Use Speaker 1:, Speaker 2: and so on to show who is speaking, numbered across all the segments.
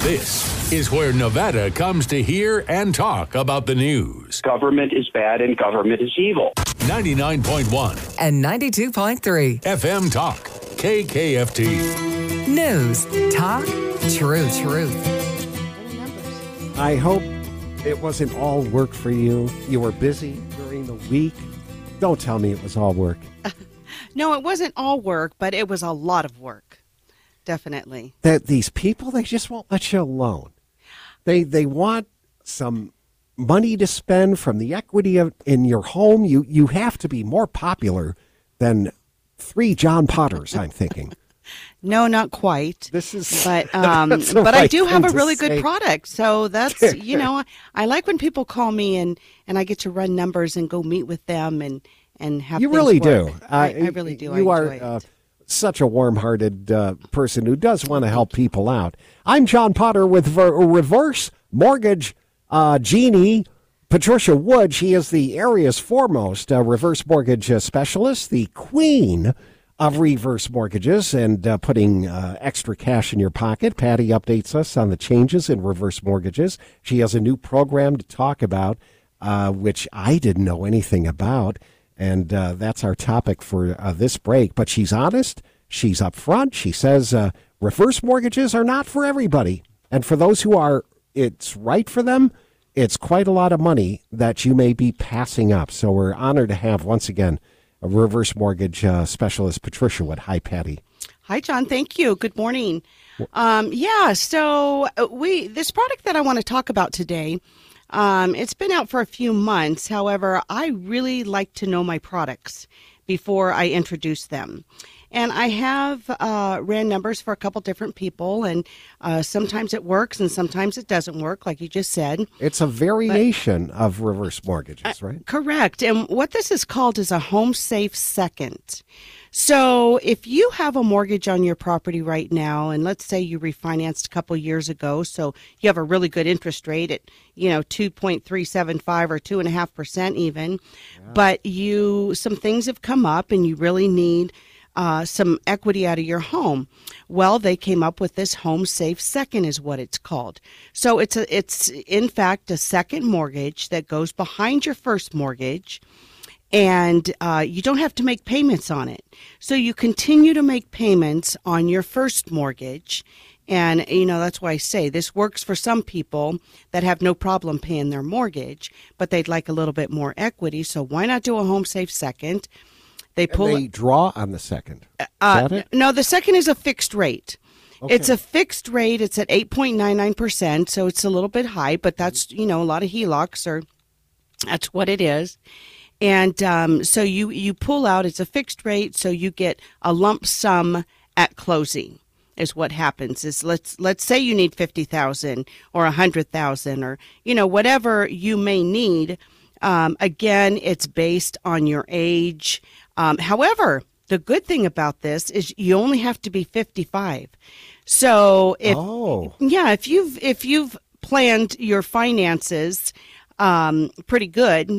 Speaker 1: This is where Nevada comes to hear and talk about the news.
Speaker 2: Government is bad and government is evil.
Speaker 1: 99.1
Speaker 3: and 92.3
Speaker 1: FM Talk, KKFT.
Speaker 3: News, talk, truth.
Speaker 4: I hope it wasn't all work for you. You were busy during the week. Don't tell me it was all work.
Speaker 5: No, it wasn't all work, but it was a lot of work. Definitely.
Speaker 4: These people, they just won't let you alone. They want some money to spend from the equity in your home. You have to be more popular than 3 John Potters, I'm thinking.
Speaker 5: No, not quite.
Speaker 4: This is,
Speaker 5: but
Speaker 4: but
Speaker 5: I do have a really good product. So that's, I like when people call me and I get to run numbers and go meet with them and have
Speaker 4: You
Speaker 5: things
Speaker 4: really
Speaker 5: work.
Speaker 4: do.
Speaker 5: I really do.
Speaker 4: You
Speaker 5: I
Speaker 4: are
Speaker 5: enjoy it.
Speaker 4: such a warm-hearted person who does want to help people out. I'm John Potter with Reverse Mortgage Genie. Patricia Wood, she is the area's foremost reverse mortgage specialist, the queen of reverse mortgages and putting extra cash in your pocket. Patty updates us on the changes in reverse mortgages. She has a new program to talk about, which I didn't know anything about. And that's our topic for this break. But she's honest. She's upfront. She says reverse mortgages are not for everybody. And for those who are, it's right for them. It's quite a lot of money that you may be passing up. So we're honored to have, once again, a reverse mortgage specialist, Patricia Wood. Hi, Patty.
Speaker 5: Hi, John. Thank you. Good morning. So this product that I want to talk about today, it's been out for a few months. However, I really like to know my products before I introduce them. And I have ran numbers for a couple different people, and sometimes it works and sometimes it doesn't work, like you just said.
Speaker 4: It's a variation of reverse mortgages, right?
Speaker 5: Correct. And what this is called is a home safe second. So if you have a mortgage on your property right now, and let's say you refinanced a couple years ago, so you have a really good interest rate at, 2.375 or 2.5% even, but some things have come up and you really need some equity out of your home. Well, they came up with this home safe second is what it's called. So it's in fact a second mortgage that goes behind your first mortgage, and you don't have to make payments on it. So you continue to make payments on your first mortgage. And, that's why I say this works for some people that have no problem paying their mortgage, but they'd like a little bit more equity. So why not do a home safe second? They
Speaker 4: draw on the second. Is that it?
Speaker 5: No, the second is a fixed rate.
Speaker 4: Okay.
Speaker 5: It's a fixed rate. It's at 8.99%, so it's a little bit high, but that's, a lot of HELOCs that's what it is. And so you pull out, it's a fixed rate, so you get a lump sum at closing is what happens. Is let's say you need $50,000 or $100,000 or, whatever you may need. Again, it's based on your age. However, the good thing about this is you only have to be 55. So if you've planned your finances pretty good,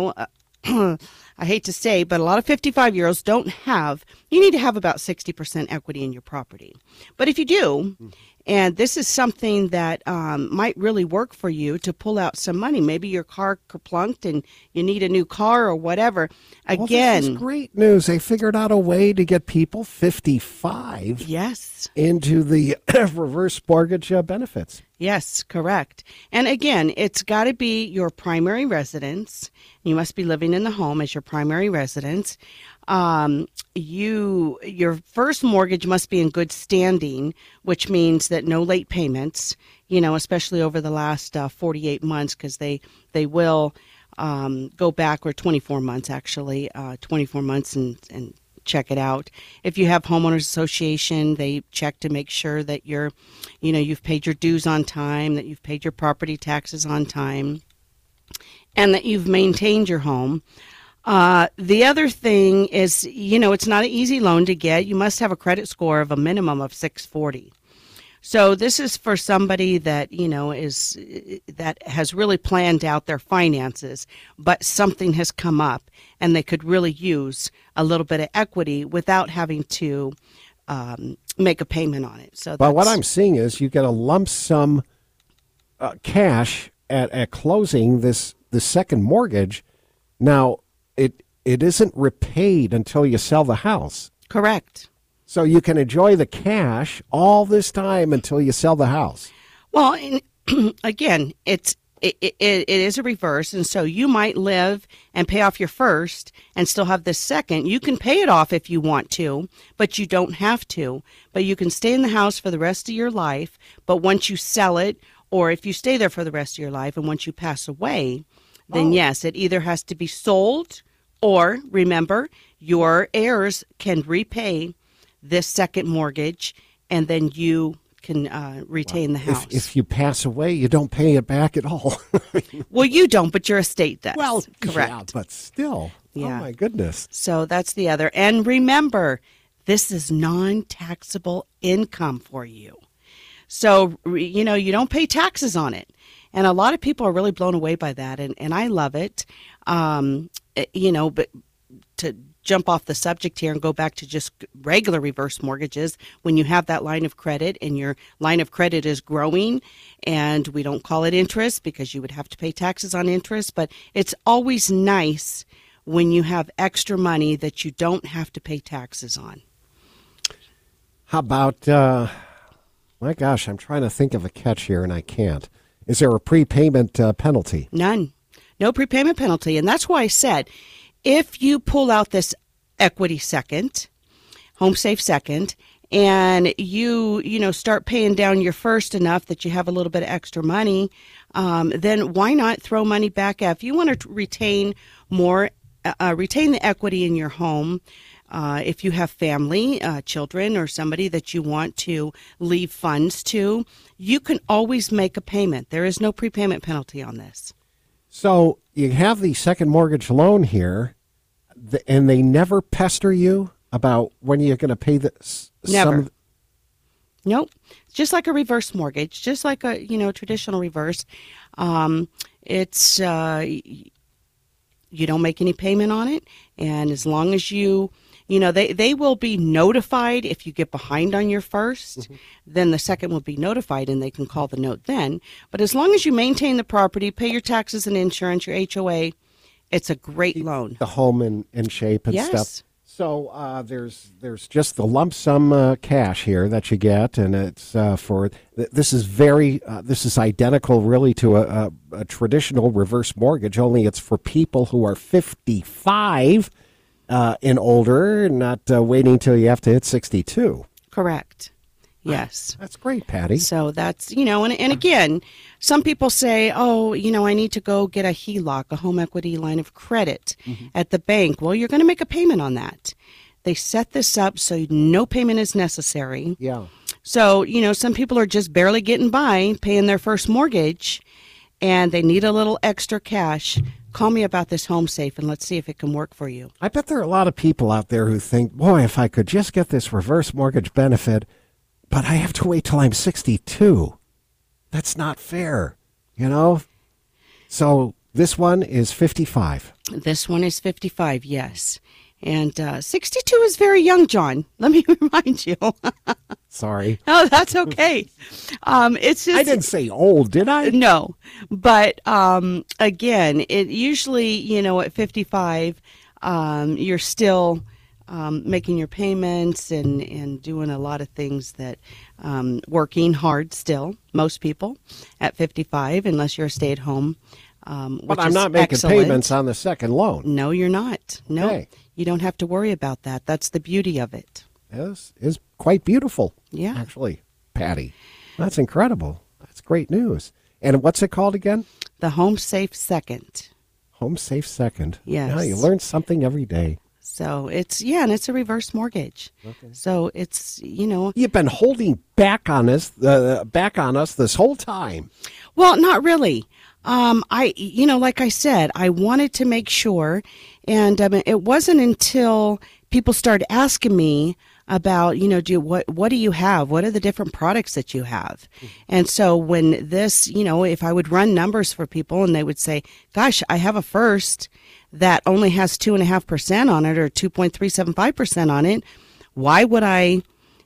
Speaker 5: I hate to say, but a lot of 55-year-olds you need to have about 60% equity in your property. But if you do, and this is something that might really work for you to pull out some money. Maybe your car kerplunked and you need a new car or whatever. Again,
Speaker 4: this is great news. They figured out a way to get people 55 into the reverse mortgage benefits.
Speaker 5: Yes, correct. And again, it's got to be your primary residence. You must be living in the home as your primary residence. Your first mortgage must be in good standing, which means that no late payments, especially over the last 48 months, because they will go back, or 24 months actually, 24 months and check it out. If you have homeowners association, they check to make sure that you've paid your dues on time, that you've paid your property taxes on time, and that you've maintained your home. The other thing is, it's not an easy loan to get. You must have a credit score of a minimum of 640. So this is for somebody that, that has really planned out their finances, but something has come up and they could really use a little bit of equity without having to make a payment on it. So,
Speaker 4: But what I'm seeing is you get a lump sum cash at closing the second mortgage. Now, it isn't repaid until you sell the house.
Speaker 5: correct.
Speaker 4: So you can enjoy the cash all this time until you sell the house.
Speaker 5: Well, and again, it is a reverse, and so you might live and pay off your first and still have the second. You can pay it off if you want to, but you don't have to. But you can stay in the house for the rest of your life, but once you sell it, or if you stay there for the rest of your life, and once you pass away, then yes, it either has to be sold, or remember, your heirs can repay this second mortgage, and then you can retain the house.
Speaker 4: If you pass away, you don't pay it back at all.
Speaker 5: Well, you don't, but your estate does.
Speaker 4: Well,
Speaker 5: correct.
Speaker 4: yeah, but still.
Speaker 5: Yeah.
Speaker 4: Oh, my goodness.
Speaker 5: So that's the other. And remember, this is non-taxable income for you. So, you don't pay taxes on it. And a lot of people are really blown away by that, and I love it. But to jump off the subject here and go back to just regular reverse mortgages, when you have that line of credit and your line of credit is growing, and we don't call it interest because you would have to pay taxes on interest, but it's always nice when you have extra money that you don't have to pay taxes on.
Speaker 4: How about, my gosh, I'm trying to think of a catch here, and I can't. Is there a prepayment penalty?
Speaker 5: None. No prepayment penalty. And that's why I said, if you pull out this equity second, home safe second, and you start paying down your first enough that you have a little bit of extra money, then why not throw money back at? If you want to retain more, retain the equity in your home, if you have family, children, or somebody that you want to leave funds to, you can always make a payment. There is no prepayment penalty on this.
Speaker 4: So you have the second mortgage loan here, and they never pester you about when you're going to pay the
Speaker 5: Never. Nope. It's just like a reverse mortgage, just like a traditional reverse. It's you don't make any payment on it, and as long as they will be notified if you get behind on your first, then the second will be notified and they can call the note then. But as long as you maintain the property, pay your taxes and insurance, your HOA, it's a great loan.
Speaker 4: The home in shape and
Speaker 5: Yes.
Speaker 4: stuff. So there's just the lump sum cash here that you get, and it's this is identical really to a traditional reverse mortgage, only it's for people who are 55 and older, not waiting till you have to hit 62.
Speaker 5: Correct. Yes.
Speaker 4: That's great, Patty.
Speaker 5: So that's, and again, some people say, I need to go get a HELOC, a home equity line of credit at the bank. Well, you're going to make a payment on that. They set this up so no payment is necessary.
Speaker 4: Yeah.
Speaker 5: So, some people are just barely getting by paying their first mortgage and they need a little extra cash. Call me about this home safe and let's see if it can work for you.
Speaker 4: I bet there are a lot of people out there who think, boy, if I could just get this reverse mortgage benefit, but I have to wait till I'm 62. That's not fair, So this one is 55.
Speaker 5: This one is 55, yes. And 62 is very young, John. Let me remind you.
Speaker 4: Sorry.
Speaker 5: Oh, that's okay. It's just
Speaker 4: I didn't say old, did I?
Speaker 5: No, but again, it usually, at 55, you're still making your payments and doing a lot of things that working hard still. Most people at 55, unless you're a stay-at-home.
Speaker 4: But I'm not making payments on the second loan.
Speaker 5: No, you're not. No,
Speaker 4: Okay.
Speaker 5: You don't have to worry about that. That's the beauty of it.
Speaker 4: Is quite beautiful.
Speaker 5: Yeah.
Speaker 4: Actually, Patty. That's incredible. That's great news. And what's it called again?
Speaker 5: The Home Safe Second.
Speaker 4: Home Safe Second.
Speaker 5: Yes.
Speaker 4: Yeah, you learn something every day.
Speaker 5: So and it's a reverse mortgage. Okay. So it's,
Speaker 4: You've been holding back on us this whole time.
Speaker 5: Well, not really. Like I said, I wanted to make sure, and it wasn't until people started asking me about, what do you have? What are the different products that you have? And so when this, if I would run numbers for people and they would say, gosh, I have a first that only has 2.5% on it or 2.375% on it, why would I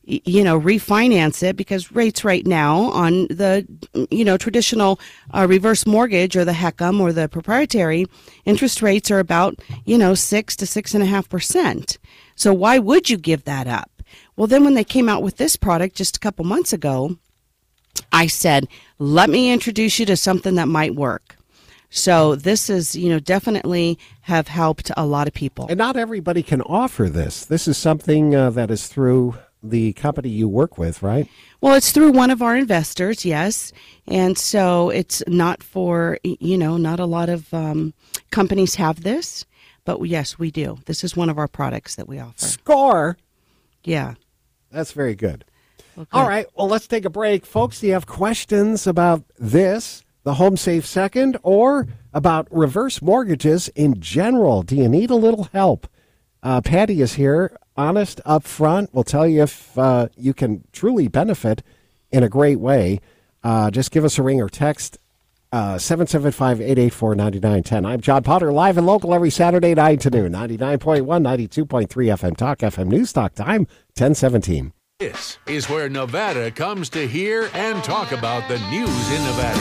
Speaker 5: refinance it, because rates right now on the, traditional reverse mortgage or the HECM or the proprietary interest rates are about, 6 to 6.5%. So why would you give that up? Well, then when they came out with this product just a couple months ago, I said, let me introduce you to something that might work. So this is, definitely have helped a lot of people.
Speaker 4: And not everybody can offer this. This is something that is through the company you work with, right?
Speaker 5: Well, it's through one of our investors, yes. And so it's not for, not a lot of companies have this. But yes, we do. This is one of our products that we offer.
Speaker 4: Score!
Speaker 5: Yeah.
Speaker 4: That's very good.
Speaker 5: Okay.
Speaker 4: All right, well, let's take a break. Folks, do you have questions about this, the Home Safe Second, or about reverse mortgages in general? Do you need a little help? Patty is here, honest, upfront. We'll tell you if you can truly benefit in a great way. Just give us a ring or text 775-884-9910. I'm John Potter, live and local every Saturday 9 to noon, 99.1, 92.3 FM Talk, FM News Talk, time 1017.
Speaker 1: This is where Nevada comes to hear and talk about the news in Nevada.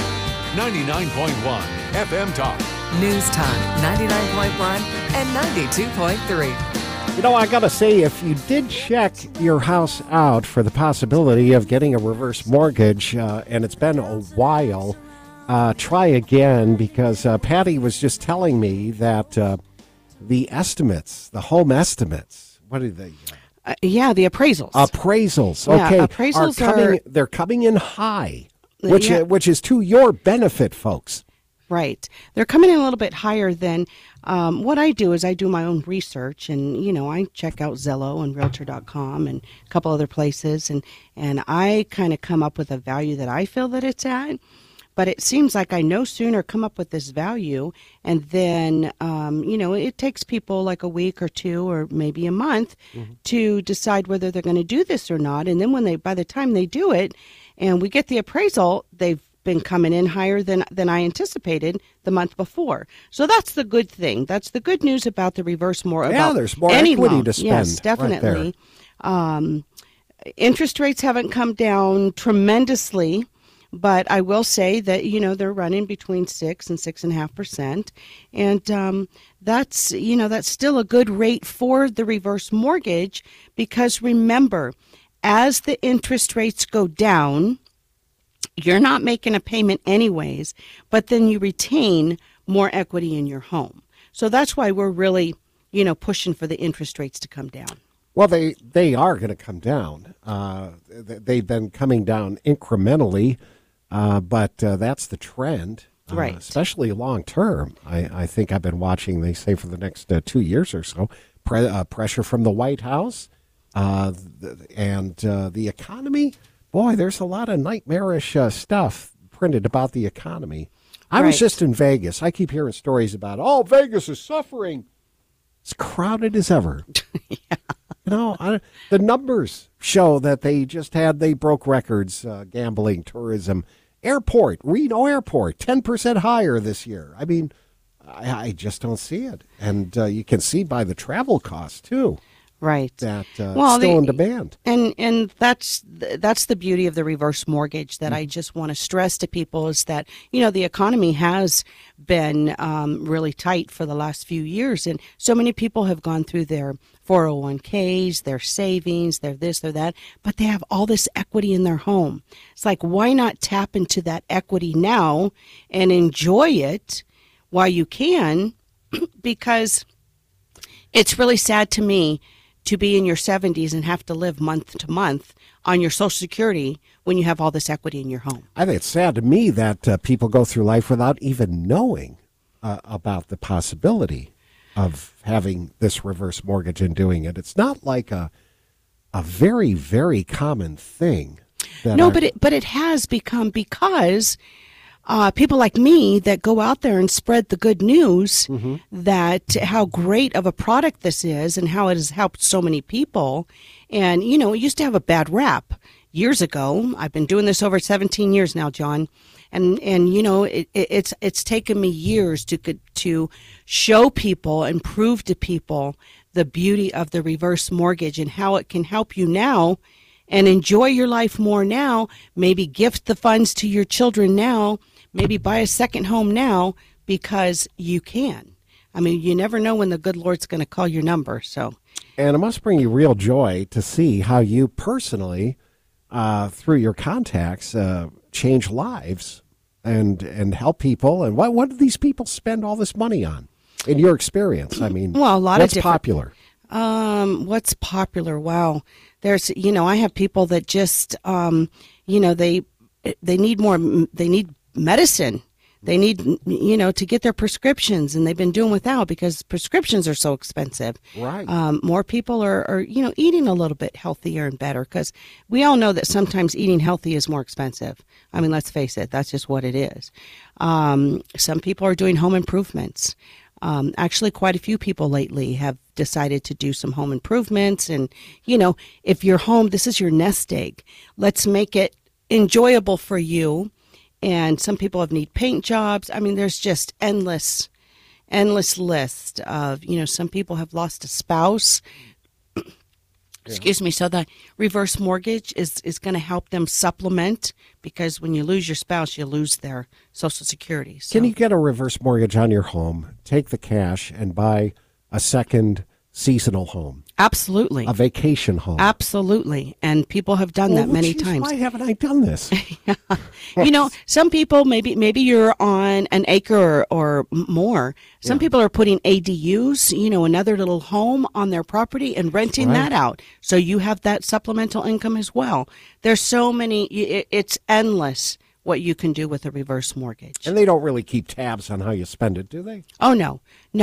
Speaker 1: 99.1 FM Talk.
Speaker 3: News Talk 99.1 and 92.3.
Speaker 4: I got to say, if you did check your house out for the possibility of getting a reverse mortgage, and it's been a while, try again, because Patty was just telling me that the estimates, the home estimates, what are they?
Speaker 5: The appraisals.
Speaker 4: Appraisals,
Speaker 5: Yeah,
Speaker 4: okay.
Speaker 5: appraisals
Speaker 4: they're coming in high, which is to your benefit, folks.
Speaker 5: Right. They're coming in a little bit higher than what I do is I do my own research, and, I check out Zillow and Realtor.com and a couple other places, and I kind of come up with a value that I feel that it's at. But it seems like I no sooner come up with this value, and then, it takes people like a week or two or maybe a month to decide whether they're going to do this or not. And then by the time they do it and we get the appraisal, they've been coming in higher than I anticipated the month before. So that's the good thing. That's the good news about the reverse mortgage.
Speaker 4: Yeah, there's more equity to spend.
Speaker 5: Yes, definitely. Right, interest rates haven't come down tremendously. But I will say that, they're running between 6 and 6.5%. And that's still a good rate for the reverse mortgage, because remember, as the interest rates go down, you're not making a payment anyways, but then you retain more equity in your home. So that's why we're really, pushing for the interest rates to come down.
Speaker 4: Well, they are going to come down. They've been coming down incrementally. But that's the trend,
Speaker 5: right?
Speaker 4: Especially long term. I think I've been watching, they say, for the next 2 years or so, pressure from the White House and the economy. Boy, there's a lot of nightmarish stuff printed about the economy. I was just in Vegas. I keep hearing stories about, Vegas is suffering. It's crowded as ever.
Speaker 5: Yeah.
Speaker 4: The numbers show that they broke records, gambling, tourism, Reno Airport, 10% higher this year. I mean, I just don't see it. And you can see by the travel costs, too.
Speaker 5: Right.
Speaker 4: That still in demand.
Speaker 5: And that's the beauty of the reverse mortgage that I just want to stress to people is that, the economy has been really tight for the last few years. And so many people have gone through their 401ks, their savings, their this, their that, but they have all this equity in their home. It's like, why not tap into that equity now and enjoy it while you can? Because it's really sad to me to be in your 70s and have to live month to month on your Social Security when you have all this equity in your home.
Speaker 4: I think it's sad to me that people go through life without even knowing about the possibility of having this reverse mortgage and doing it. It's not like a very, very common thing.
Speaker 5: But it has become, because people like me that go out there and spread the good news that how great of a product this is and how it has helped so many people. And, it used to have a bad rap years ago. I've been doing this over 17 years now, John. And it's taken me years to show people and prove to people the beauty of the reverse mortgage and how it can help you now and enjoy your life more now. Maybe gift the funds to your children now. Maybe buy a second home now because you can. I mean, you never know when the good Lord's going to call your number. So,
Speaker 4: and it must bring you real joy to see how you personally, through your contacts, change lives and help people. And what do these people spend all this money on? In your experience, I mean,
Speaker 5: well, a lot
Speaker 4: what's
Speaker 5: of different,
Speaker 4: popular?
Speaker 5: What's popular? Wow, there's I have people that just they need more. They need medicine. They need, to get their prescriptions, and they've been doing without because prescriptions are so expensive.
Speaker 4: Right.
Speaker 5: More people are eating a little bit healthier and better because we all know that sometimes eating healthy is more expensive. I mean, let's face it, that's just what it is. Some people are doing home improvements. Actually, quite a few people lately have decided to do some home improvements. And, if your home, this is your nest egg, let's make it enjoyable for you. And some people have need paint jobs. I mean, there's just endless list of, some people have lost a spouse. Excuse me. So the reverse mortgage is going to help them supplement because when you lose your spouse, you lose their Social Security. So.
Speaker 4: Can you get a reverse mortgage on your home, take the cash, and buy a second seasonal home?
Speaker 5: Absolutely.
Speaker 4: A vacation home?
Speaker 5: Absolutely. And people have done that many times.
Speaker 4: Why haven't I done this?
Speaker 5: Some people, maybe you're on an acre or more. Some people are putting ADUs, another little home on their property and renting that out. So you have that supplemental income as well. There's so many, it's endless what you can do with a reverse mortgage.
Speaker 4: And they don't really keep tabs on how you spend it, do they?
Speaker 5: Oh, no.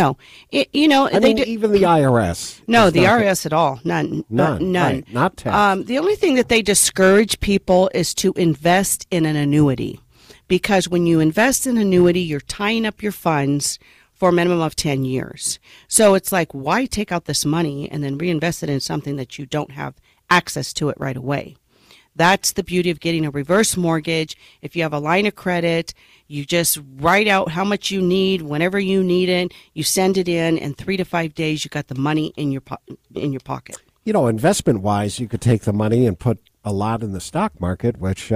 Speaker 4: Even the IRS.
Speaker 5: No, the IRS at all. None.
Speaker 4: Right, not tax.
Speaker 5: The only thing that they discourage people is to invest in an annuity. Because when you invest in annuity, you're tying up your funds for a minimum of 10 years. So it's like, why take out this money and then reinvest it in something that you don't have access to it right away? That's the beauty of getting a reverse mortgage. If you have a line of credit, you just write out how much you need whenever you need it. You send it in 3 to 5 days, you got the money in your pocket.
Speaker 4: Investment-wise, you could take the money and put a lot in the stock market, which,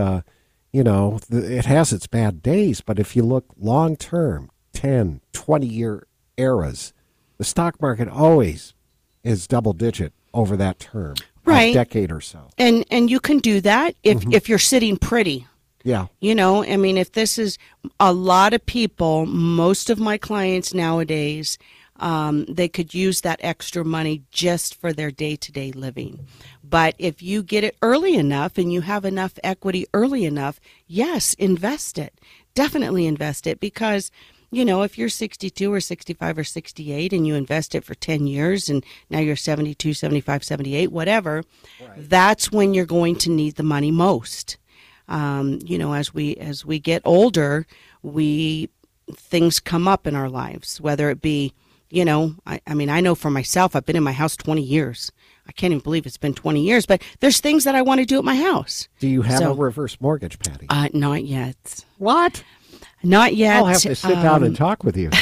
Speaker 4: it has its bad days. But if you look long-term, 10, 20-year eras, the stock market always is double-digit over that term.
Speaker 5: Right.
Speaker 4: A decade or so.
Speaker 5: And you can do that if you're sitting pretty.
Speaker 4: Yeah.
Speaker 5: If this is a lot of people, most of my clients nowadays, they could use that extra money just for their day-to-day living. But if you get it early enough and you have enough equity early enough, yes, invest it. Definitely invest it because if you're 62 or 65 or 68 and you invest it for 10 years and now you're 72, 75, 78, whatever, that's when you're going to need the money most. As we get older, things come up in our lives, whether it be, I know for myself, I've been in my house 20 years. I can't even believe it's been 20 years, but there's things that I want to do at my house.
Speaker 4: Do you have a reverse mortgage, Patty?
Speaker 5: Not yet.
Speaker 4: What?
Speaker 5: Not yet.
Speaker 4: I'll have to sit down and talk with you.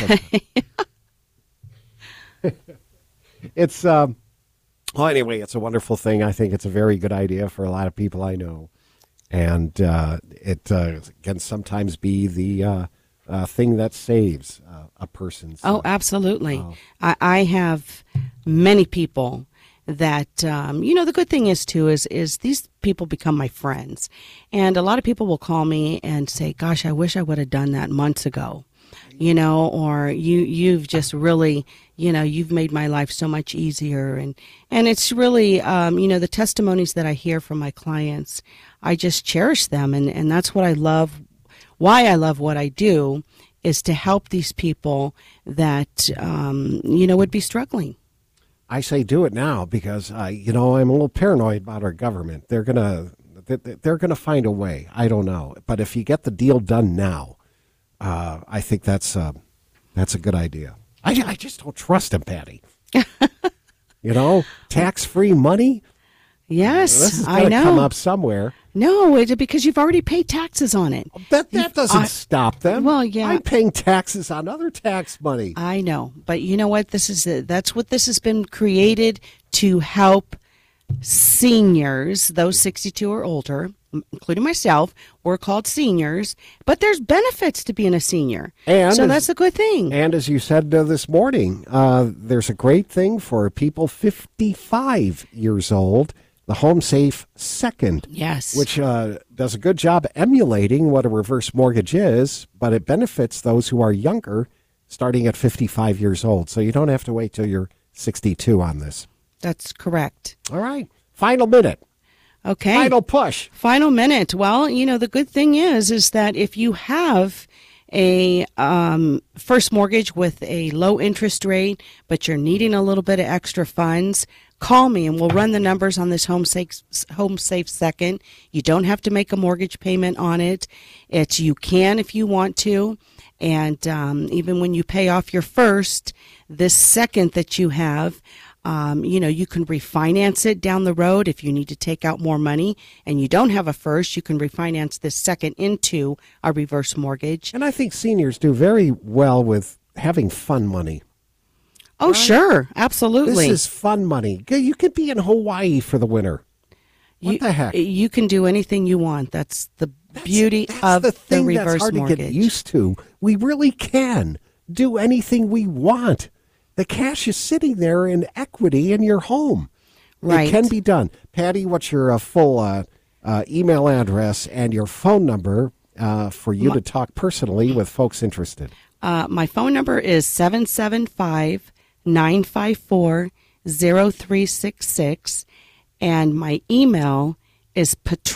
Speaker 4: It's anyway, it's a wonderful thing. I think it's a very good idea for a lot of people I know, and it can sometimes be the thing that saves a person's.
Speaker 5: Oh, absolutely. I have many people that the good thing is too is these people become my friends, and a lot of people will call me and say, gosh, I wish I would have done that months ago, or you've just really, you've made my life so much easier, and it's really the testimonies that I hear from my clients, I just cherish them, and that's what I love. Why I love what I do is to help these people that would be struggling.
Speaker 4: I say do it now because I'm a little paranoid about our government. They're gonna find a way. I don't know, but if you get the deal done now, I think that's a good idea. I just don't trust them, Patty. Tax-free money.
Speaker 5: Yes,
Speaker 4: this is
Speaker 5: I
Speaker 4: gonna
Speaker 5: know.
Speaker 4: Come up somewhere.
Speaker 5: No, it's because you've already paid taxes on it.
Speaker 4: That doesn't stop them.
Speaker 5: Well, yeah.
Speaker 4: I'm paying taxes on other tax money.
Speaker 5: I know, but you know what? That's what this has been created to help seniors, those 62 or older, including myself, we're called seniors, but there's benefits to being a senior.
Speaker 4: And
Speaker 5: so that's a good thing.
Speaker 4: And as you said this morning, there's a great thing for people 55 years old, the Home Safe Second.
Speaker 5: Yes.
Speaker 4: Which does a good job emulating what a reverse mortgage is, but it benefits those who are younger, starting at 55 years old. So you don't have to wait till you're 62 on this.
Speaker 5: That's correct.
Speaker 4: All right. Final minute.
Speaker 5: Okay.
Speaker 4: Final push.
Speaker 5: Final minute. Well, the good thing is that if you have a first mortgage with a low interest rate, but you're needing a little bit of extra funds, call me and we'll run the numbers on this Home Safe Second. You don't have to make a mortgage payment on it. You can if you want to. And even when you pay off your first, this second that you have, you can refinance it down the road if you need to take out more money and you don't have a first, you can refinance this second into a reverse mortgage.
Speaker 4: And I think seniors do very well with having fun money.
Speaker 5: Oh, right? Sure. Absolutely.
Speaker 4: This is fun money. You could be in Hawaii for the winter. What the heck?
Speaker 5: You can do anything you want. That's the beauty of
Speaker 4: the thing
Speaker 5: reverse
Speaker 4: that's hard
Speaker 5: mortgage.
Speaker 4: to get used to. We really can do anything we want. The cash is sitting there in equity in your home.
Speaker 5: Right.
Speaker 4: It can be done. Patty, what's your full email address and your phone number for you to talk personally with folks interested?
Speaker 5: My phone number is 775-954-0366, and my email is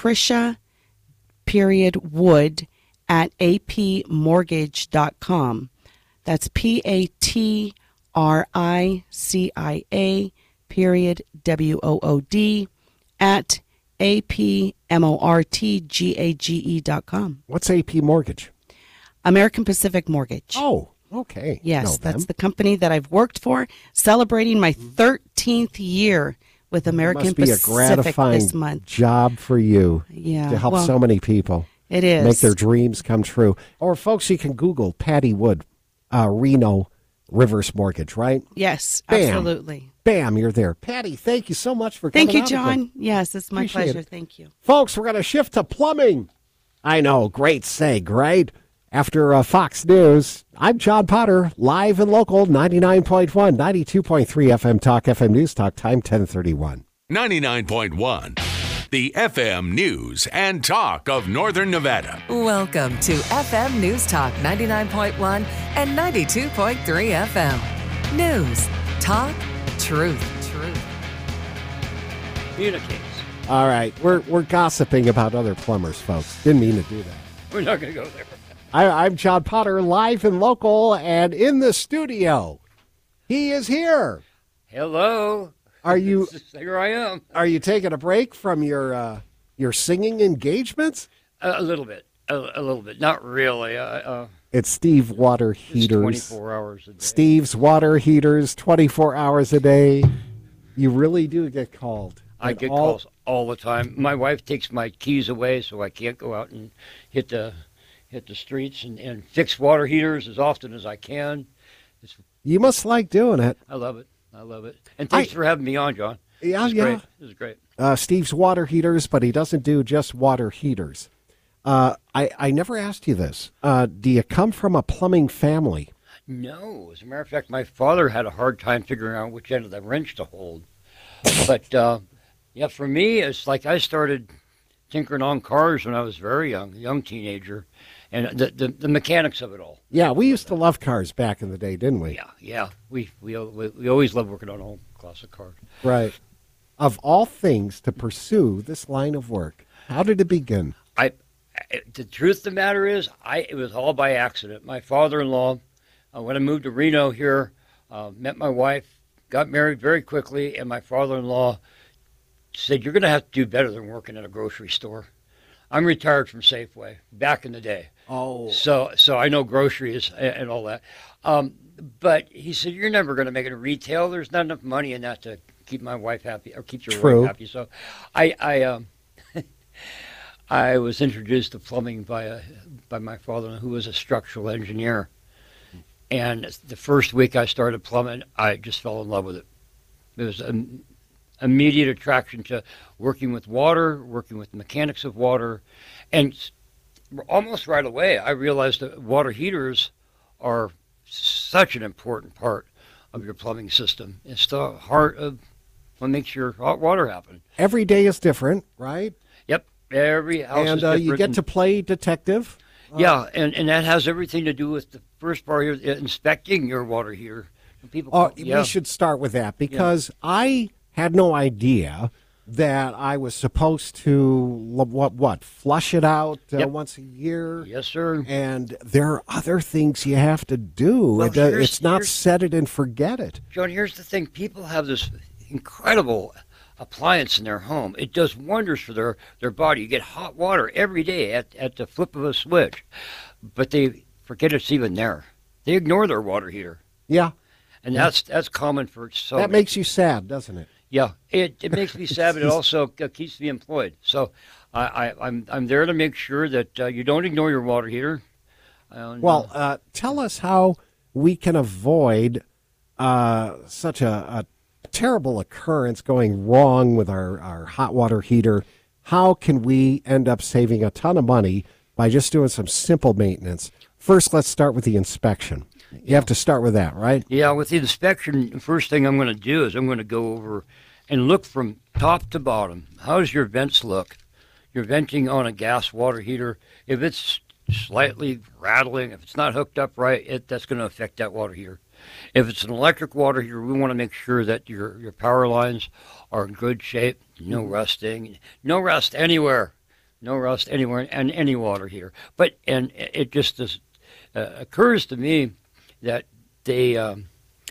Speaker 5: patricia.wood@apmortgage.com. That's PATRICIA WOOD @apmortgage.com.
Speaker 4: What's AP Mortgage?
Speaker 5: American Pacific Mortgage.
Speaker 4: Oh, okay.
Speaker 5: Yes, that's the company that I've worked for, celebrating my 13th year with American Pacific
Speaker 4: this month. Must be a gratifying job for you to help so many people.
Speaker 5: It is.
Speaker 4: Make their dreams come true. Or, folks, you can Google Patty Wood, Reno Reverse Mortgage, right?
Speaker 5: Yes,
Speaker 4: Bam.
Speaker 5: absolutely.
Speaker 4: Bam, you're there. Patty, thank you so much for coming
Speaker 5: Thank you,
Speaker 4: out
Speaker 5: John.
Speaker 4: again.
Speaker 5: Yes, it's my
Speaker 4: Appreciate
Speaker 5: pleasure.
Speaker 4: it.
Speaker 5: Thank you.
Speaker 4: Folks, we're going to shift to plumbing. I know, great seg, right? After Fox News, I'm John Potter, live and local, 99.1, 92.3 FM Talk, FM News Talk, time 10:31.
Speaker 1: 99.1, the FM News and Talk of Northern Nevada.
Speaker 3: Welcome to FM News Talk 99.1 and 92.3 FM. News, talk, truth.
Speaker 6: Communicates.
Speaker 4: All right, we're gossiping about other plumbers, folks. Didn't mean to do that.
Speaker 6: We're not going to go there.
Speaker 4: I'm John Potter, live and local, and in the studio. He is here.
Speaker 6: Hello.
Speaker 4: Are you?
Speaker 6: Here I am.
Speaker 4: Are you taking a break from your singing engagements?
Speaker 6: A little bit. A little bit. Not really.
Speaker 4: It's Steve Water
Speaker 6: It's
Speaker 4: Heaters.
Speaker 6: 24 hours a day.
Speaker 4: Steve's Water Heaters, 24 hours a day. You really do get called.
Speaker 6: I get calls all the time. My wife takes my keys away, so I can't go out and hit the streets and fix water heaters as often as I can.
Speaker 4: You must like doing it.
Speaker 6: I love it. And thanks for having me on, John.
Speaker 4: Yeah,
Speaker 6: Great. This is great.
Speaker 4: Steve's Water Heaters, but he doesn't do just water heaters. I never asked you this. Do you come from a plumbing family?
Speaker 6: No. As a matter of fact, my father had a hard time figuring out which end of the wrench to hold. But, yeah, for me, it's like I started tinkering on cars when I was very young, a young teenager, and the mechanics of it all.
Speaker 4: Yeah, we used to love cars back in the day, didn't we?
Speaker 6: Yeah. We always loved working on old classic cars.
Speaker 4: Right. Of all things to pursue this line of work, how did it begin?
Speaker 6: The truth of the matter is, it was all by accident. My father-in-law, when I moved to Reno here, met my wife, got married very quickly, and my father-in-law said, "You're going to have to do better than working at a grocery store." I'm retired from Safeway back in the day.
Speaker 4: Oh.
Speaker 6: So I know groceries and all that. But he said, "You're never going to make it in retail. There's not enough money in that to keep my wife happy or keep your wife happy." So I was introduced to plumbing by my father, who was a structural engineer. And the first week I started plumbing, I just fell in love with it. It was immediate attraction to working with water, working with the mechanics of water, and almost right away I realized that water heaters are such an important part of your plumbing system. It's the heart of what makes your hot water happen.
Speaker 4: Every day is different, right?
Speaker 6: Yep, every house is
Speaker 4: And
Speaker 6: different.
Speaker 4: you get to play detective.
Speaker 6: Yeah, and that has everything to do with the first part here, inspecting your water heater. People,
Speaker 4: We should start with that because I had no idea that I was supposed to flush it out once a year.
Speaker 6: Yes, sir.
Speaker 4: And there are other things you have to do.
Speaker 6: Well,
Speaker 4: It's not set it and forget it.
Speaker 6: John, here's the thing. People have this incredible appliance in their home. It does wonders for their body. You get hot water every day at the flip of a switch, but they forget it's even there. They ignore their water heater.
Speaker 4: Yeah.
Speaker 6: And that's common for so
Speaker 4: That
Speaker 6: many.
Speaker 4: makes you sad, doesn't it?
Speaker 6: Yeah, it makes me sad, but it also keeps me employed. So I'm there to make sure that you don't ignore your water heater.
Speaker 4: Tell us how we can avoid such a terrible occurrence going wrong with our hot water heater. How can we end up saving a ton of money by just doing some simple maintenance? First, let's start with the inspection. You have to start with that, right?
Speaker 6: Yeah, with the inspection, the first thing I'm going to do is I'm going to go over and look from top to bottom. How does your vents look? You're venting on a gas water heater. If it's slightly rattling, if it's not hooked up right, that's going to affect that water heater. If it's an electric water heater, we want to make sure that your power lines are in good shape, no rusting, no rust anywhere, in any water heater. And it just occurs to me that that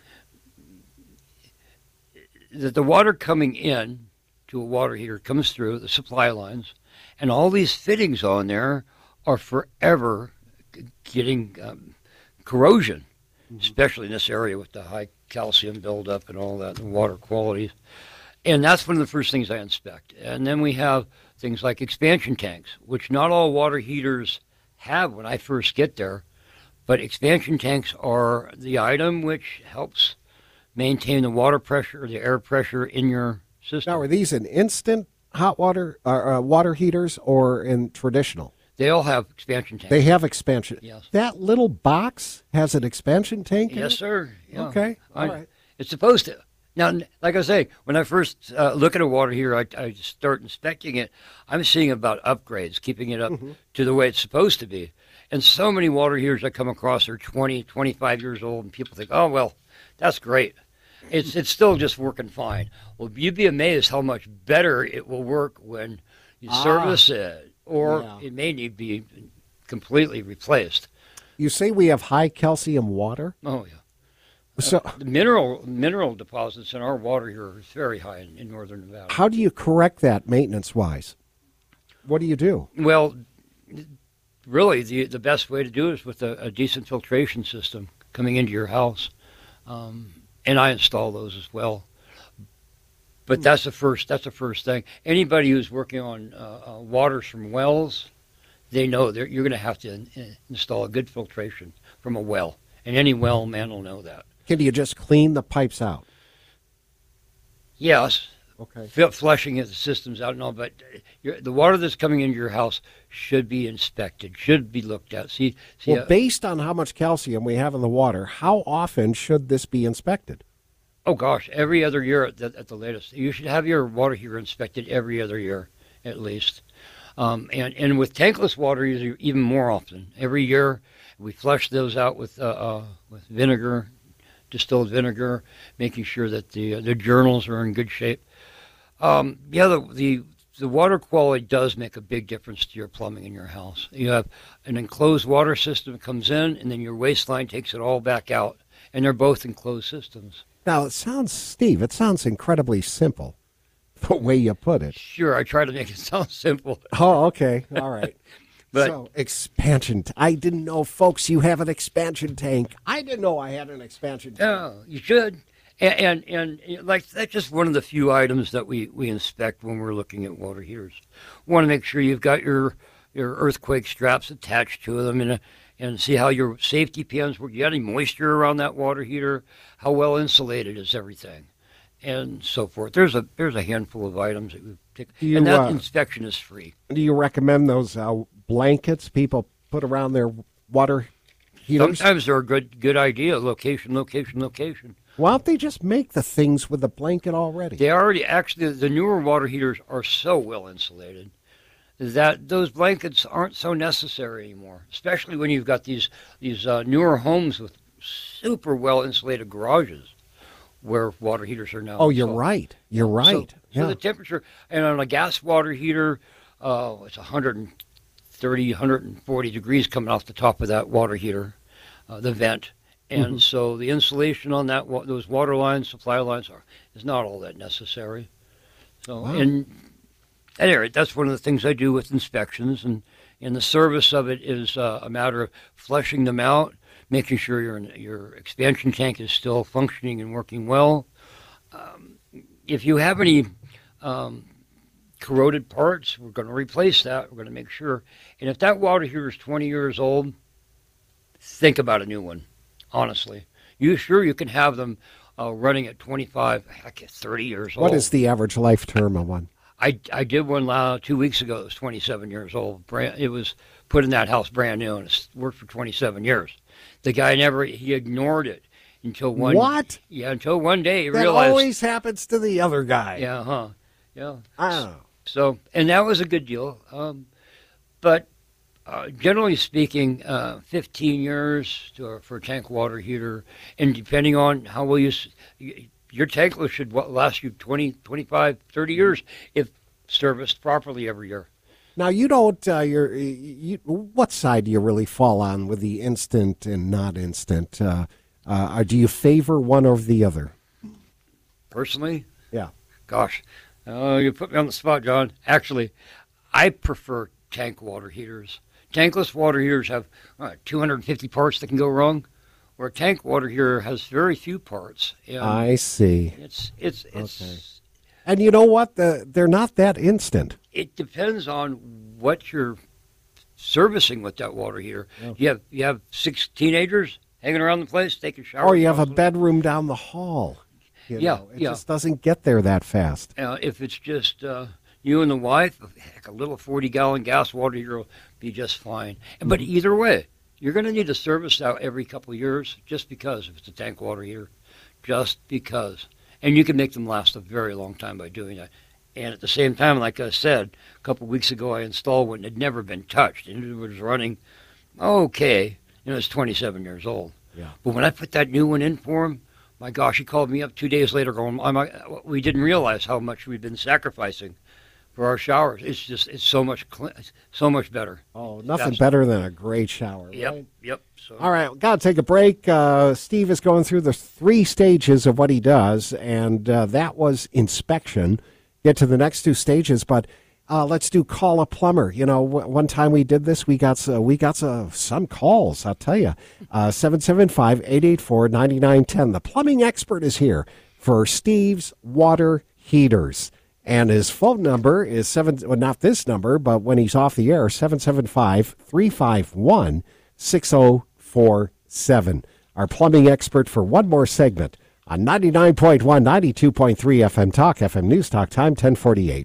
Speaker 6: the water coming in to a water heater comes through the supply lines, and all these fittings on there are forever getting corrosion, especially in this area with the high calcium buildup and all that, and water qualities. And that's one of the first things I inspect. And then we have things like expansion tanks, which not all water heaters have when I first get there. But expansion tanks are the item which helps maintain the water pressure, the air pressure in your system.
Speaker 4: Now, are these in instant hot water water heaters or in traditional?
Speaker 6: They all have expansion tanks.
Speaker 4: They have expansion.
Speaker 6: Yes.
Speaker 4: That little box has an expansion tank in it?
Speaker 6: Yes, sir. Yeah.
Speaker 4: Okay. All right.
Speaker 6: It's supposed to. Now, like I say, when I first look at a water heater, I start inspecting it. I'm seeing about upgrades, keeping it up to the way it's supposed to be. And so many water heaters I come across are 20, 25 years old, and people think, oh, well, that's great. It's still just working fine. Well, you'd be amazed how much better it will work when you service it, or it may need to be completely replaced.
Speaker 4: You say we have high calcium water?
Speaker 6: Oh, yeah.
Speaker 4: So
Speaker 6: The mineral deposits in our water here are very high in northern Nevada.
Speaker 4: how do you correct that maintenance-wise? What do you do?
Speaker 6: Well, really, the best way to do it is with a decent filtration system coming into your house. And I install those as well. But that's the first thing. Anybody who's working on waters from wells, they know you're going to have to install a good filtration from a well. And any well man will know that.
Speaker 4: Can you just clean the pipes out?
Speaker 6: Yes.
Speaker 4: Okay.
Speaker 6: Flushing the systems out and all, but the water that's coming into your house should be inspected, should be looked at.
Speaker 4: Well, based on how much calcium we have in the water, how often should this be inspected?
Speaker 6: Oh, gosh, every other year at the latest. You should have your water heater inspected every other year, at least. And with tankless water, even more often. Every year, we flush those out with vinegar, distilled vinegar, making sure that the journals are in good shape. The water quality does make a big difference to your plumbing in your house. You have an enclosed water system that comes in, and then your waste line takes it all back out, and they're both enclosed systems.
Speaker 4: Now, it sounds incredibly simple, the way you put it.
Speaker 6: Sure, I try to make it sound simple.
Speaker 4: Oh, okay. All right.
Speaker 6: But
Speaker 4: so, expansion. I didn't know, folks, you have an expansion tank. I didn't know I had an expansion tank.
Speaker 6: no, you should. And like that's just one of the few items that we inspect when we're looking at water heaters. We want to make sure you've got your earthquake straps attached to them and see how your safety pins work. You got any moisture around that water heater? How well insulated is everything? and so forth. There's a handful of items that we take,
Speaker 4: Do you,
Speaker 6: and that inspection is free.
Speaker 4: Do you recommend those blankets people put around their water heaters?
Speaker 6: Sometimes they're a good idea. Location.
Speaker 4: Why don't they just make the things with the blanket already?
Speaker 6: They already actually the newer water heaters are so well insulated that those blankets aren't so necessary anymore. Especially when you've got these newer homes with super well insulated garages where water heaters are now.
Speaker 4: Oh, you're right. You're right.
Speaker 6: So the temperature, and on a gas water heater, it's 130, 140 degrees coming off the top of that water heater, the vent. And so the insulation on those water lines, supply lines, is not all that necessary. So, and anyway, that's one of the things I do with inspections, and the service of it is a matter of flushing them out, making sure your expansion tank is still functioning and working well. If you have any corroded parts, we're going to replace that. We're going to make sure. And if that water heater is 20 years old, think about a new one. Honestly, you can have them running at 25, heck, 30 years old.
Speaker 4: What is the average life term of one?
Speaker 6: I did one 2 weeks ago. It was 27 years old. It was put in that house brand new, and it's worked for 27 years. The guy he ignored it until one.
Speaker 4: What?
Speaker 6: Yeah, until one day he
Speaker 4: that
Speaker 6: realized.
Speaker 4: Always happens to the other guy.
Speaker 6: Yeah, yeah.
Speaker 4: Oh.
Speaker 6: So, and that was a good deal. But generally speaking, 15 years for a tank water heater, and depending on how well your tankless should last you 20, 25, 30 years if serviced properly every year.
Speaker 4: Now, you don't, what side do you really fall on with the instant and not instant? Do you favor one over the other?
Speaker 6: Personally?
Speaker 4: Yeah.
Speaker 6: Gosh, you put me on the spot, John. Actually, I prefer tank water heaters. Tankless water heaters have 250 parts that can go wrong, where a tank water heater has very few parts. And
Speaker 4: I see.
Speaker 6: It's
Speaker 4: okay. And you know what? They're not that instant.
Speaker 6: It depends on what you're servicing with that water heater. Yeah. You have 6 teenagers hanging around the place taking showers.
Speaker 4: Or you have a bedroom down the hall. It just doesn't get there that fast.
Speaker 6: If it's just you and the wife, heck, a little 40-gallon gas water heater will be just fine. But either way, you're going to need to service that every couple of years just because if it's a tank water heater. Just because. And you can make them last a very long time by doing that. And at the same time, like I said, a couple of weeks ago I installed one that had never been touched. And it was running okay. It's 27 years old.
Speaker 4: Yeah.
Speaker 6: But when I put that new one in for him, my gosh, he called me up 2 days later going, we didn't realize how much we'd been sacrificing for our showers. It's so much better.
Speaker 4: Oh, nothing better than a great shower.
Speaker 6: Yep,
Speaker 4: right?
Speaker 6: yep. So.
Speaker 4: All right, got to take a break. Steve is going through the 3 stages of what he does, and that was inspection. Get to the next 2 stages, but let's do call a plumber. One time we did this, we got some calls, I'll tell you. 775-884-9910. The plumbing expert is here for Steve's Water Heaters. And his phone number is not this number, but when he's off the air, 775-351-6047. Our plumbing expert for one more segment on 99.1, 92.3 FM Talk, FM News Talk, time 1048.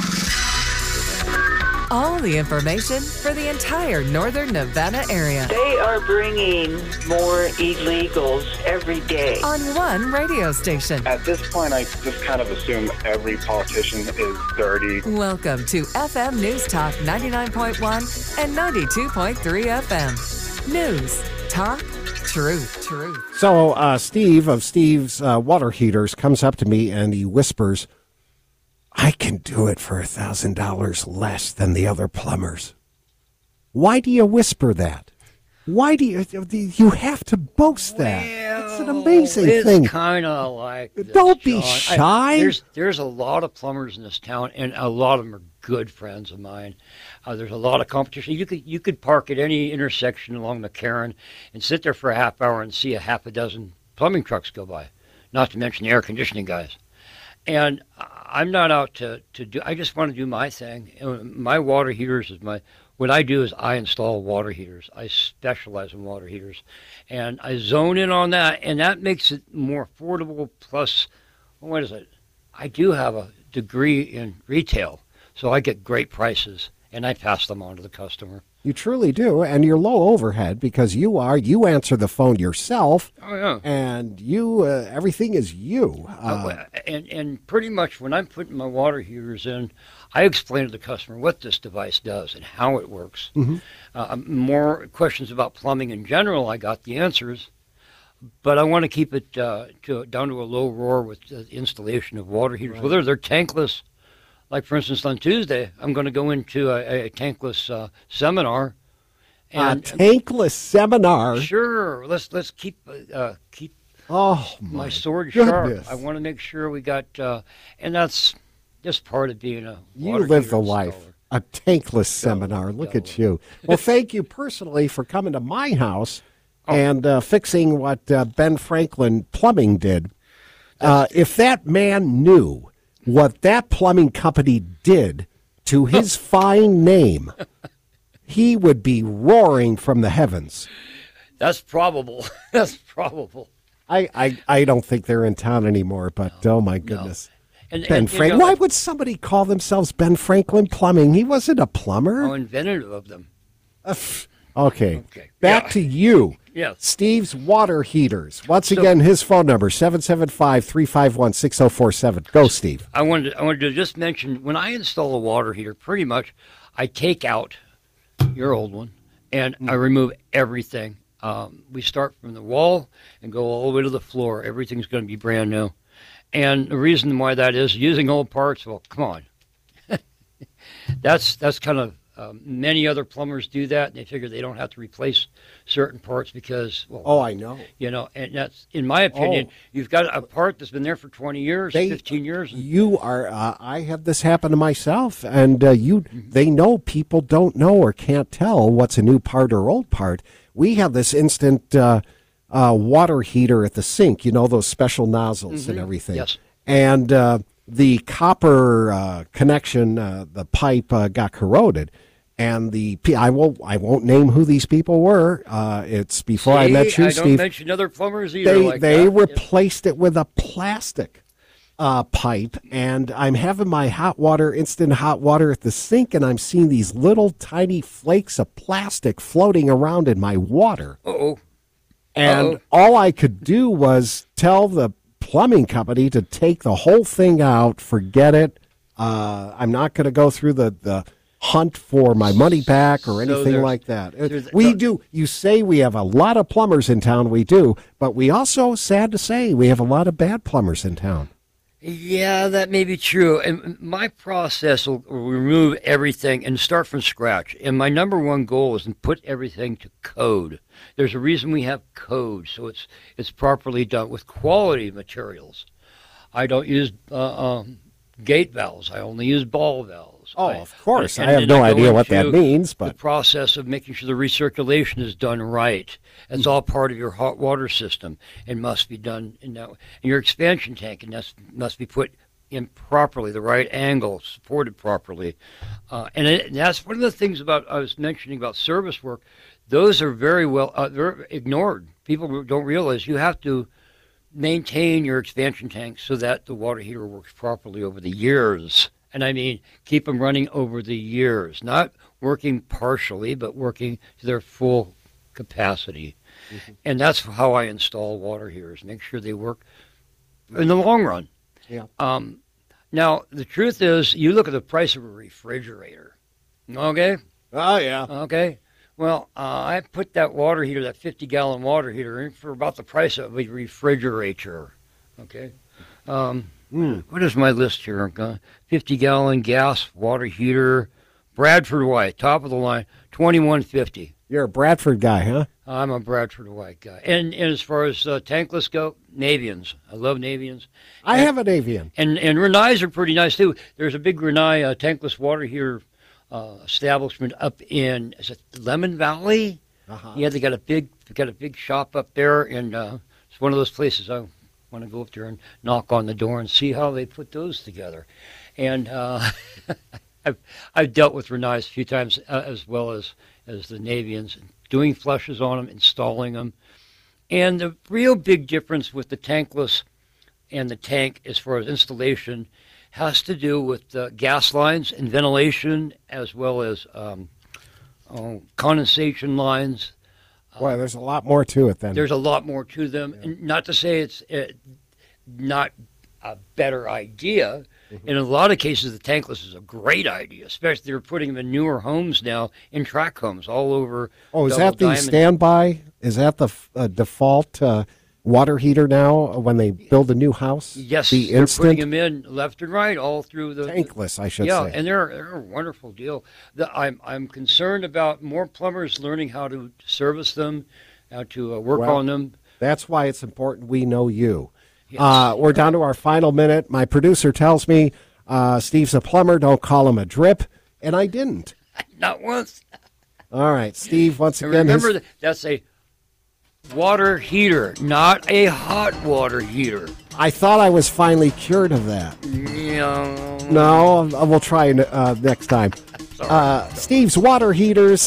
Speaker 3: All the information for the entire northern Nevada area
Speaker 7: They are bringing more illegals every day.
Speaker 3: on one radio station.
Speaker 2: At this point, I just kind of assume every politician is dirty.
Speaker 3: Welcome to FM News Talk 99.1 and 92.3 FM. News, talk, truth.
Speaker 4: So Steve of Steve's Water Heaters comes up to me and he whispers, I can do it for $1,000 less than the other plumbers. Why do you whisper that? Why do you have to boast that? It's an amazing thing.
Speaker 6: It's kind of like this,
Speaker 4: Don't be
Speaker 6: John.
Speaker 4: shy.
Speaker 6: There's a lot of plumbers in this town, and a lot of them are good friends of mine. There's a lot of competition. You could park at any intersection along McCarran and sit there for a half hour and see a half a dozen plumbing trucks go by, not to mention the air conditioning guys. And I'm not out to do. I just want to do my thing. My water heaters is what I do is I install water heaters. I specialize in water heaters, and I zone in on that, and that makes it more affordable. Plus, well, what is it? I do have a degree in retail, so I get great prices, and I pass them on to the customer.
Speaker 4: You truly do, and you're low overhead because you answer the phone yourself.
Speaker 6: Oh yeah,
Speaker 4: and you everything is you.
Speaker 6: And pretty much when I'm putting my water heaters in, I explain to the customer what this device does and how it works. More questions about plumbing in general, I got the answers, but I want to keep it down to a low roar with the installation of water heaters, whether they're tankless. Like, for instance, on Tuesday, I'm going to go into a tankless seminar.
Speaker 4: And tankless seminar?
Speaker 6: Sure. Let's keep my sword
Speaker 4: goodness.
Speaker 6: sharp. I want to make sure we got, and that's just part of being a
Speaker 4: You
Speaker 6: water
Speaker 4: live
Speaker 6: heater
Speaker 4: the life.
Speaker 6: installer.
Speaker 4: A tankless seminar. Look at you. Well, thank you personally for coming to my house and fixing what Ben Franklin Plumbing did. If that man knew what that plumbing company did to his fine name, he would be roaring from the heavens.
Speaker 6: That's probable. That's probable.
Speaker 4: I don't think they're in town anymore, but oh my goodness.
Speaker 6: And,
Speaker 4: Ben
Speaker 6: and,
Speaker 4: Franklin. Why would somebody call themselves Ben Franklin Plumbing? He wasn't a plumber.
Speaker 6: How inventive of them.
Speaker 4: Okay. Back to you.
Speaker 6: Yes.
Speaker 4: Steve's Water Heaters. Once again, his phone number, 775-351-6047. Go, Steve.
Speaker 6: I wanted to just mention, when I install a water heater, pretty much I take out your old one and I remove everything. We start from the wall and go all the way to the floor. Everything's going to be brand new. And the reason why that is, using old parts, well, come on. That's kind of, many other plumbers do that, and they figure they don't have to replace certain parts because, well...
Speaker 4: Oh, I know.
Speaker 6: You know, and that's, in my opinion, you've got a part that's been there for 20 years, 15 years.
Speaker 4: You are, I had this happen to myself, and they know people don't know or can't tell what's a new part or old part. We have this instant water heater at the sink, you know, those special nozzles and everything.
Speaker 6: Yes.
Speaker 4: And the copper connection, the pipe got corroded. And I won't name who these people were. It's before I met you, Steve.
Speaker 6: I don't mention other plumbers either.
Speaker 4: They replaced it with a plastic pipe, and I'm having my instant hot water at the sink, and I'm seeing these little tiny flakes of plastic floating around in my water.
Speaker 6: Uh-oh.
Speaker 4: And all I could do was tell the plumbing company to take the whole thing out, forget it. I'm not going to go through the hunt for my money back or anything like that. We do. You say we have a lot of plumbers in town. We do. But we also, sad to say, we have a lot of bad plumbers in town.
Speaker 6: Yeah, that may be true. And my process will remove everything and start from scratch. And my number one goal is to put everything to code. There's a reason we have code, so it's properly done with quality materials. I don't use gate valves. I only use ball valves.
Speaker 4: Of course. I have no idea what that means, but
Speaker 6: the process of making sure the recirculation is done right. It's all part of your hot water system and must be done in that way. And your expansion tank must be put in properly, the right angle, supported properly. And that's one of the things I was mentioning about service work. Those are very well they're ignored. People don't realize you have to maintain your expansion tank so that the water heater works properly over the years. And I mean, keep them running over the years, not working partially, but working to their full capacity. And that's how I install water heaters, make sure they work in the long run.
Speaker 4: Yeah.
Speaker 6: Now, the truth is, you look at the price of a refrigerator, okay?
Speaker 4: Oh, yeah.
Speaker 6: Okay. Well, I put that water heater, that 50-gallon water heater, in for about the price of a refrigerator, okay? What is my list here? 50-gallon gas water heater, Bradford White, top of the line, $21.50.
Speaker 4: You're a Bradford guy, huh?
Speaker 6: I'm a Bradford White guy. And as far as tankless go, Navians. I love Navians.
Speaker 4: I have an Navian.
Speaker 6: And Rinnais are pretty nice, too. There's a big Rinnai tankless water heater establishment up in, is it Lemon Valley? Yeah, they got a big shop up there, and it's one of those places I want to go up there and knock on the door and see how they put those together. And I've dealt with Rinnais a few times, as well as the Navians, doing flushes on them, installing them. And the real big difference with the tankless and the tank, as far as installation, has to do with gas lines and ventilation, as well as condensation lines.
Speaker 4: Boy, there's a lot more to it than.
Speaker 6: There's a lot more to them. Yeah. And not to say it's not a better idea. Mm-hmm. In a lot of cases, the tankless is a great idea, especially they're putting them in newer homes now, in tract homes all over.
Speaker 4: Oh, is that the standby? Is that the default water heater now when they build a new house?
Speaker 6: Yes,
Speaker 4: the
Speaker 6: they're
Speaker 4: instant?
Speaker 6: putting them in left and right all through the
Speaker 4: tankless, I should say.
Speaker 6: Yeah, and they're a wonderful deal. I'm concerned about more plumbers learning how to service them, how to work on them.
Speaker 4: That's why it's important we know you.
Speaker 6: Yes.
Speaker 4: We're down to our final minute. My producer tells me Steve's a plumber. Don't call him a drip, and I didn't.
Speaker 6: Not once.
Speaker 4: All right, Steve. Once
Speaker 6: and
Speaker 4: again,
Speaker 6: remember that's a water heater, not a hot water heater.
Speaker 4: I thought I was finally cured of that. No, we'll try next time. Steve's Water Heaters,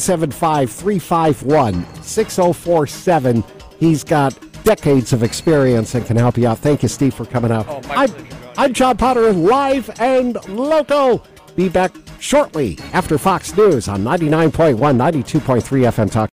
Speaker 4: 775-351-6047. He's got decades of experience and can help you out. Thank you, Steve, for coming out.
Speaker 6: Oh, my pleasure,
Speaker 4: I'm John Potter, live and local. Be back shortly after Fox News on 99.1, 92.3 FM Talk.